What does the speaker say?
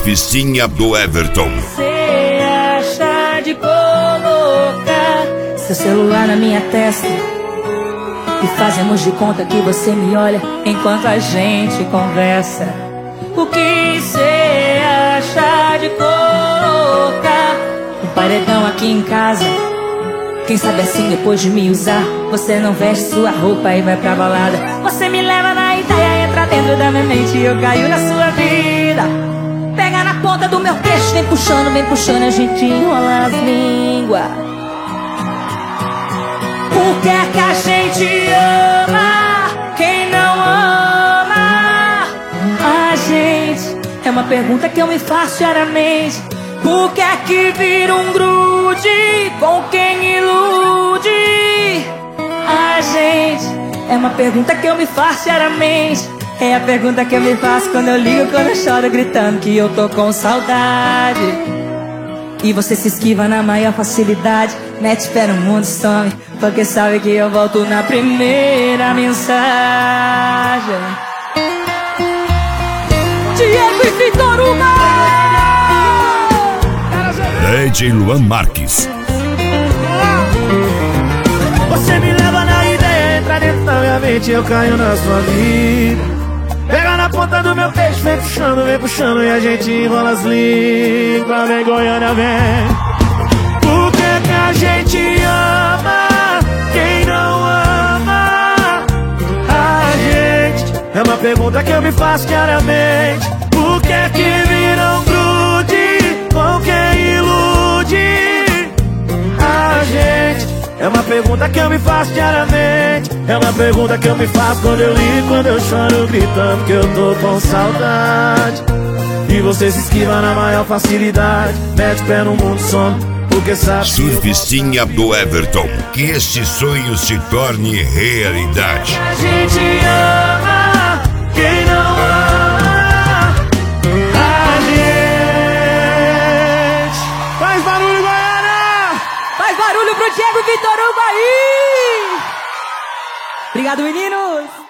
Surfistinha do Everton. Você acha de colocar seu celular na minha testa e fazemos de conta que você me olha enquanto a gente conversa? O que você acha de colocar um paredão aqui em casa? Quem sabe assim depois de me usar você não veste sua roupa e vai pra balada. Você me leva na ideia, entra dentro da minha mente e eu caio na sua vida. Pega na ponta do meu queixo, vem puxando, a gente enrola as línguas. Por que é que a gente ama quem não ama a gente? É uma pergunta que eu me faço diariamente. Por que é que vira um grude com quem ilude a gente? É uma pergunta que eu me faço diariamente. É a pergunta que eu me faço quando eu ligo, quando eu choro gritando que eu tô com saudade. E você se esquiva na maior facilidade, mete pé no mundo e some, porque sabe que eu volto na primeira mensagem. Diego e Vitor Hugo! DJ Luan Marques. Você me leva na ideia, entra dentro da minha mente, eu caio na sua vida. Pega na ponta do meu peixe, vem puxando e a gente enrola as línguas. Vem Goiânia, vem. Por que que a gente ama quem não ama a gente? É uma pergunta que eu me faço diariamente. Por que que vira um grude com quem ilude a gente? É uma pergunta que eu me faço diariamente. É uma pergunta que eu me faço quando eu ligo, quando eu choro gritando que eu tô com saudade. E você se esquiva na maior facilidade, mete pé no mundo, some, porque sabe. Surfistinha do Everton, que este sonho se torne realidade. A gente ama quem não ama a gente. Faz barulho, Goiânia! Faz barulho pro Diego e Vitor Hugo aí! Obrigado, meninos!